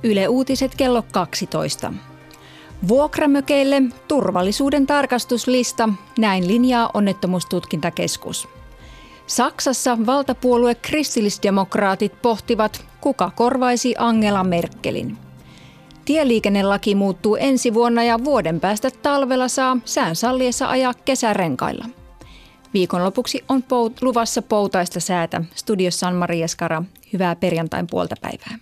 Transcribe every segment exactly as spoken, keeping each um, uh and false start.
Yle Uutiset kello kaksitoista. Vuokramökeille turvallisuuden tarkastuslista, näin linjaa Onnettomuustutkintakeskus. Saksassa valtapuolue kristillisdemokraatit pohtivat, kuka korvaisi Angela Merkelin. Tieliikennelaki muuttuu ensi vuonna ja vuoden päästä talvella saa sään salliessa ajaa kesärenkailla. Viikonlopuksi on pout- luvassa poutaista säätä. Studiossa on Maria Skara. Hyvää perjantain puolta päivää.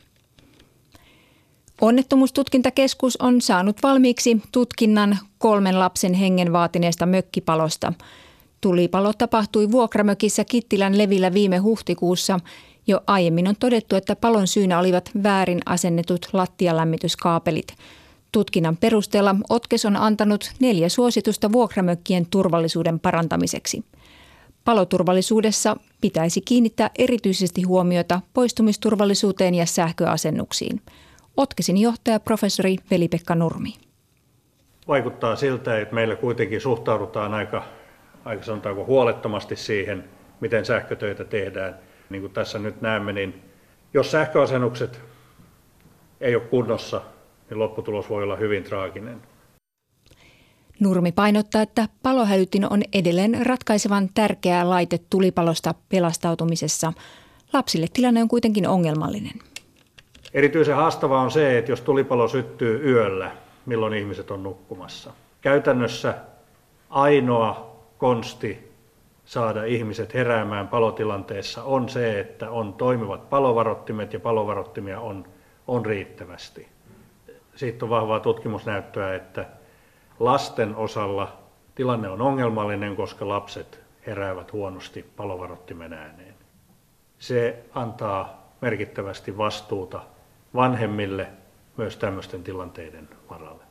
Onnettomuustutkintakeskus on saanut valmiiksi tutkinnan kolmen lapsen hengen vaatineesta mökkipalosta. Tulipalo tapahtui vuokramökissä Kittilän levillä viime huhtikuussa. Jo aiemmin on todettu, että palon syynä olivat väärin asennetut lattialämmityskaapelit. Tutkinnan perusteella Otkes on antanut neljä suositusta vuokramökkien turvallisuuden parantamiseksi. Paloturvallisuudessa pitäisi kiinnittää erityisesti huomiota poistumisturvallisuuteen ja sähköasennuksiin. Otkesin johtaja professori Veli-Pekka Nurmi. Vaikuttaa siltä, että meillä kuitenkin suhtaudutaan aika, aika sanotaanko huolettomasti siihen, miten sähkötöitä tehdään. Niin kuin tässä nyt näemme, niin jos sähköasennukset ei ole kunnossa, niin lopputulos voi olla hyvin traaginen. Nurmi painottaa, että palohälytin on edelleen ratkaisevan tärkeä laite tulipalosta pelastautumisessa. Lapsille tilanne on kuitenkin ongelmallinen. Erityisen haastavaa on se, että jos tulipalo syttyy yöllä, milloin ihmiset on nukkumassa. Käytännössä ainoa konsti saada ihmiset heräämään palotilanteessa on se, että on toimivat palovarottimet ja palovarottimia on, on riittävästi. Siitä on vahvaa tutkimusnäyttöä, että lasten osalla tilanne on ongelmallinen, koska lapset heräävät huonosti palovarottimen ääneen. Se antaa merkittävästi vastuuta vanhemmille myös tämmöisten tilanteiden varalle.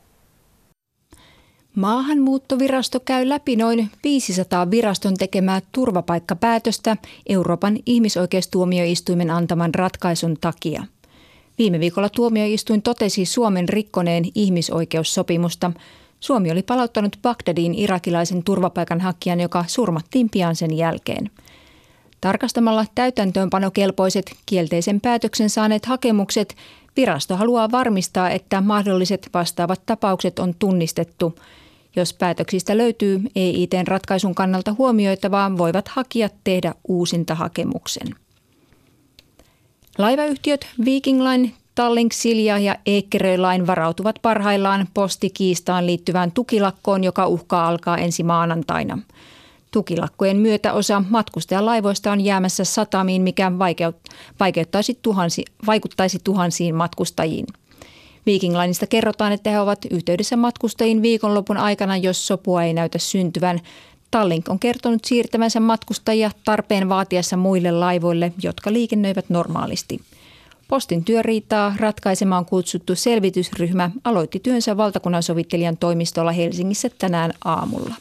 Maahanmuuttovirasto käy läpi noin viisisataa viraston tekemää turvapaikkapäätöstä Euroopan ihmisoikeustuomioistuimen antaman ratkaisun takia. Viime viikolla tuomioistuin totesi Suomen rikkoneen ihmisoikeussopimusta. Suomi oli palauttanut Bagdadiin irakilaisen turvapaikanhakijan, joka surmattiin pian sen jälkeen. Tarkastamalla täytäntöönpanokelpoiset kielteisen päätöksen saaneet hakemukset, virasto haluaa varmistaa, että mahdolliset vastaavat tapaukset on tunnistettu. Jos päätöksistä löytyy E I T:n ratkaisun kannalta huomioitavaa, voivat hakijat tehdä uusintahakemuksen. Laivayhtiöt Viking Line, Tallink Silja ja Eckerö Line varautuvat parhaillaan postikiistaan liittyvään tukilakkoon, joka uhkaa alkaa ensi maanantaina. Tukilakkojen myötä osa matkustajalaivoista on jäämässä satamiin, mikä vaikeuttaisi tuhansi, vaikuttaisi tuhansiin matkustajiin. Viking Lineista kerrotaan, että he ovat yhteydessä matkustajiin viikonlopun aikana, jos sopua ei näytä syntyvän. Tallink on kertonut siirtävänsä matkustajia tarpeen vaatiessa muille laivoille, jotka liikennöivät normaalisti. Postin työriitaa ratkaisemaan kutsuttu selvitysryhmä aloitti työnsä valtakunnansovittelijan toimistolla Helsingissä tänään aamulla.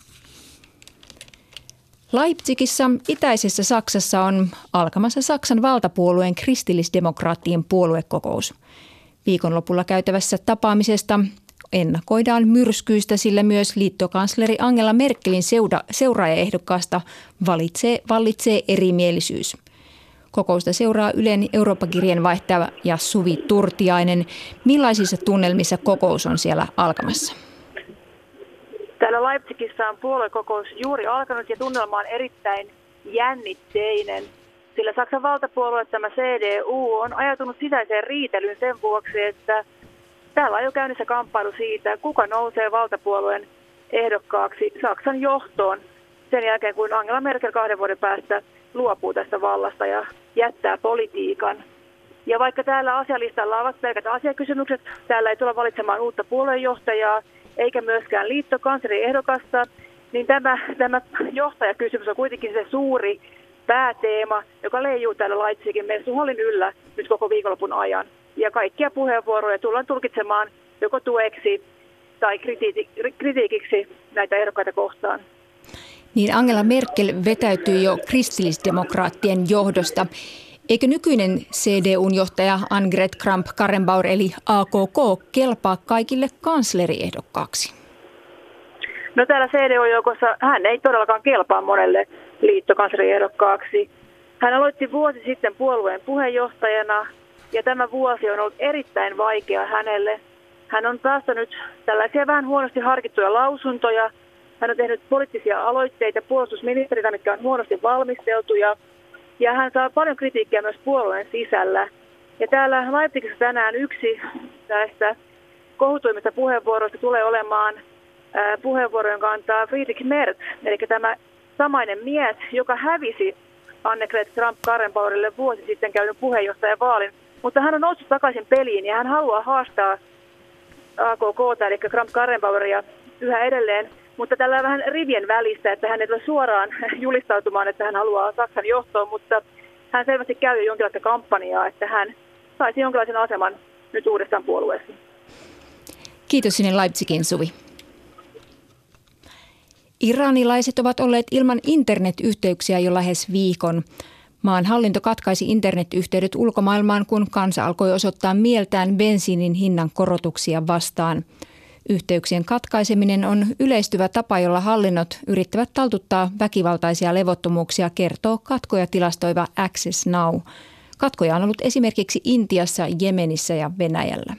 Leipzigissä itäisessä Saksassa on alkamassa Saksan valtapuolueen kristillisdemokraattien puoluekokous. Viikonlopulla käytävässä tapaamisesta ennakoidaan myrskyistä, sillä myös liittokansleri Angela Merkelin seura- seuraajaehdokkaasta valitsee, vallitsee erimielisyys. Kokousta seuraa Ylen Eurooppa-kirjeenvaihtaja Suvi Turtiainen. Millaisissa tunnelmissa kokous on siellä alkamassa? Täällä Leipzigissä on puoluekokous juuri alkanut ja tunnelma on erittäin jännitteinen, sillä Saksan valtapuolue, tämä C D U, on ajautunut sisäiseen riitelyyn sen vuoksi, että täällä on jo käynnissä kamppailu siitä, kuka nousee valtapuolueen ehdokkaaksi Saksan johtoon sen jälkeen, kun Angela Merkel kahden vuoden päästä luopuu tästä vallasta ja jättää politiikan. Ja vaikka täällä asialistalla ovat pelkät asiakysymykset, täällä ei tulla valitsemaan uutta puoluejohtajaa, eikä myöskään liittokansleriehdokasta, niin tämä, tämä johtajakysymys on kuitenkin se suuri pääteema, joka leijuu täällä Leipzigin messuhallin yllä nyt koko viikonlopun ajan. Ja kaikkia puheenvuoroja tullaan tulkitsemaan joko tueksi tai kritiiki- kritiikiksi näitä ehdokkaita kohtaan. Niin Angela Merkel vetäytyy jo kristillisdemokraattien johdosta. Eikö nykyinen C D U:n johtaja Annegret Kramp-Karrenbauer eli A K K kelpaa kaikille kansleriehdokkaksi? No täällä C D U-joukossa hän ei todellakaan kelpaa monelle liittokansleriehdokkaksi. Hän aloitti vuosi sitten puolueen puheenjohtajana Ja tämä vuosi on ollut erittäin vaikea hänelle. Hän on päästänyt tällaisia vähän huonosti harkittuja lausuntoja. Hän on tehnyt poliittisia aloitteita puolustusministerinä, mitkä on huonosti valmisteltuja. Ja hän saa paljon kritiikkiä myös puolueen sisällä. Ja täällä Leipzigissä tänään yksi näistä kohutuimmista puheenvuoroista tulee olemaan ää, puheenvuoro, jonka antaa Friedrich Merz, eli tämä samainen mies, joka hävisi Annegret Kramp-Karrenbauerille vuosi sitten käydyn puheenjohtajavaalin. Mutta hän on noussut takaisin peliin ja hän haluaa haastaa A K K:ta, eli Kramp-Karrenbaueria yhä edelleen. Mutta tällä vähän rivien välistä, että hän ei tule suoraan julistautumaan, että hän haluaa Saksan johtoon, mutta hän selvästi käy jo jonkinlaista kampanjaa, että hän saisi jonkinlaisen aseman nyt uudestaan puolueessa. Kiitos sinne Leipzigin, Suvi. Iranilaiset ovat olleet ilman internetyhteyksiä jo lähes viikon. Maan hallinto katkaisi internetyhteydet ulkomaailmaan, kun kansa alkoi osoittaa mieltään bensiinin hinnan korotuksia vastaan. Yhteyksien katkaiseminen on yleistyvä tapa, jolla hallinnot yrittävät taltuttaa väkivaltaisia levottomuuksia, kertoo katkoja tilastoiva Access Now. Katkoja on ollut esimerkiksi Intiassa, Jemenissä ja Venäjällä.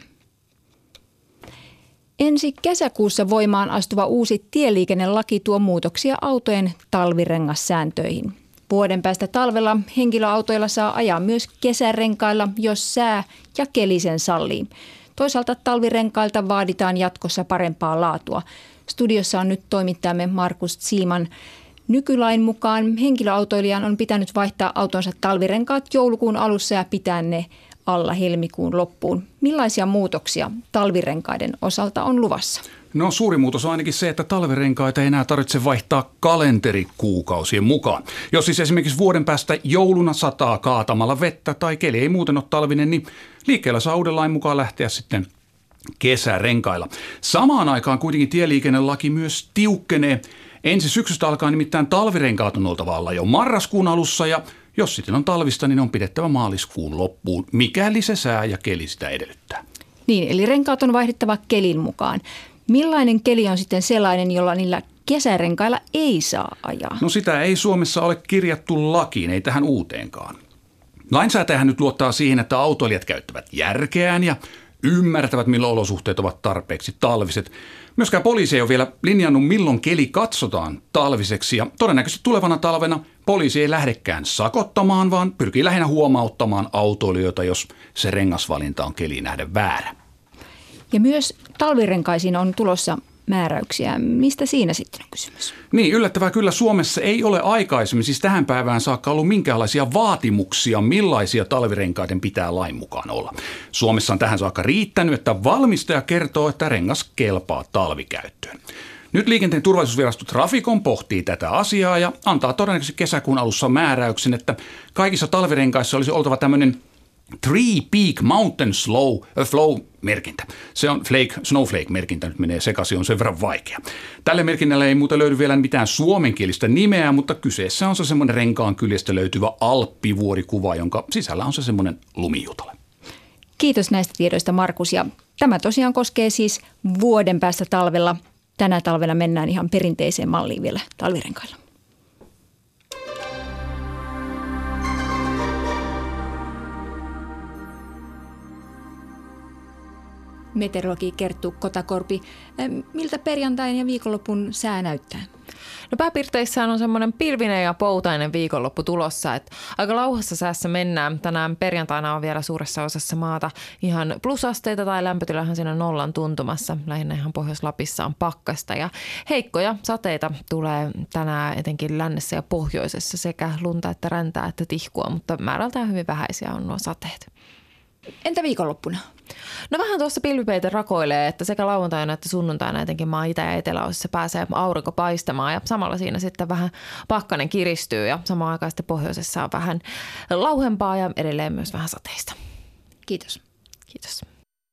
Ensi kesäkuussa voimaan astuva uusi tieliikennelaki tuo muutoksia autojen talvirengassääntöihin. Vuoden päästä talvella henkilöautoilla saa ajaa myös kesärenkailla, jos sää ja keli sen sallii. Toisaalta talvirenkailta vaaditaan jatkossa parempaa laatua. Studiossa on nyt toimittajamme Markus Ziman. Nykylain mukaan henkilöautoilijan on pitänyt vaihtaa autonsa talvirenkaat joulukuun alussa ja pitää ne alla helmikuun loppuun. Millaisia muutoksia talvirenkaiden osalta on luvassa? No suuri muutos on ainakin se, että talvirenkaita ei enää tarvitse vaihtaa kalenterikuukausien mukaan. Jos siis esimerkiksi vuoden päästä jouluna sataa kaatamalla vettä tai keli ei muuten ole talvinen, niin liikkeellä saa uuden lain mukaan lähteä sitten kesärenkailla. Samaan aikaan kuitenkin tieliikennelaki myös tiukkenee. Ensi syksystä alkaa nimittäin talvirenkaat on oltava alla jo marraskuun alussa ja jos sitten on talvista, niin on pidettävä maaliskuun loppuun, mikäli se sää ja keli sitä edellyttää. Niin, eli renkaat on vaihdettava kelin mukaan. Millainen keli on sitten sellainen, jolla niillä kesärenkailla ei saa ajaa? No sitä ei Suomessa ole kirjattu lakiin, ei tähän uuteenkaan. Lainsäätäjähän nyt luottaa siihen, että autoilijat käyttävät järkeään ja ymmärtävät, milloin olosuhteet ovat tarpeeksi talviset. Myöskään poliisi ei ole vielä linjannut, milloin keli katsotaan talviseksi ja todennäköisesti tulevana talvena poliisi ei lähdekään sakottamaan, vaan pyrkii lähinnä huomauttamaan autoilijoita, jos se rengasvalinta on keliin nähden väärä. Ja myös talvirenkaisiin on tulossa määräyksiä. Mistä siinä sitten on kysymys? Niin, yllättävää kyllä Suomessa ei ole aikaisemmin, siis tähän päivään saakka ollut minkäänlaisia vaatimuksia, millaisia talvirenkaiden pitää lain mukaan olla. Suomessa on tähän saakka riittänyt, että valmistaja kertoo, että rengas kelpaa talvikäyttöön. Nyt liikenteen turvallisuusvirasto Traficom pohtii tätä asiaa ja antaa todennäköisesti kesäkuun alussa määräyksen, että kaikissa talvirenkaissa olisi oltava tämmöinen Three Peak Mountain Slow, uh, Flow-merkintä. Se on flake, snowflake-merkintä, nyt menee sekaisin, on sen verran vaikea. Tälle merkinnälle ei muuten löydy vielä mitään suomenkielistä nimeä, mutta kyseessä on se semmoinen renkaan kyljestä löytyvä alppivuorikuva, jonka sisällä on se semmoinen lumijutale. Kiitos näistä tiedoista, Markus. Ja tämä tosiaan koskee siis vuoden päästä talvella. Tänä talvena mennään ihan perinteiseen malliin vielä talvirenkailla. Meteorologi Kerttu Kotakorpi. Miltä perjantain ja viikonlopun sää näyttää? No pääpiirteissään on semmoinen pilvinen ja poutainen viikonloppu tulossa, että aika lauhassa säässä mennään. Tänään perjantaina on vielä suuressa osassa maata ihan plusasteita tai lämpötilahan siinä nollan tuntumassa. Lähinnä ihan Pohjois-Lapissa on pakkasta ja heikkoja sateita tulee tänään etenkin lännessä ja pohjoisessa sekä lunta että räntää että tihkua, mutta määrältään hyvin vähäisiä on nuo sateet. Entä viikonloppuna? No vähän tuossa pilvipeite rakoilee, että sekä lauantaina että sunnuntaina etenkin maan itä- ja eteläosissa pääsee aurinko paistamaan ja samalla siinä sitten vähän pakkanen kiristyy ja samaan aikaan sitten pohjoisessa on vähän lauhempaa ja edelleen myös vähän sateista. Kiitos. Kiitos.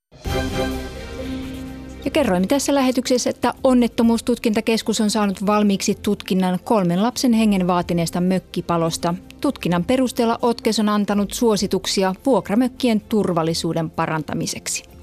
Ja kerroimme tässä lähetyksessä, että Onnettomuustutkintakeskus on saanut valmiiksi tutkinnan kolmen lapsen hengen vaatineesta mökkipalosta. Tutkinnan perusteella Otkes on antanut suosituksia vuokramökkien turvallisuuden parantamiseksi.